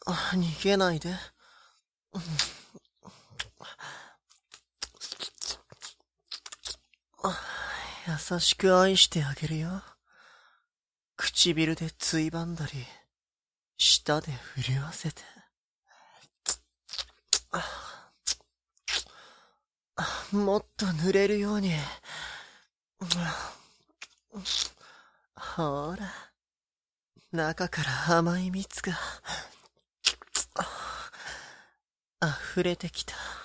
逃げないで。優しく愛してあげるよ。唇でついばんだり、舌で震わせて。もっと濡れるように。ほら、中から甘い蜜が溢れてきた。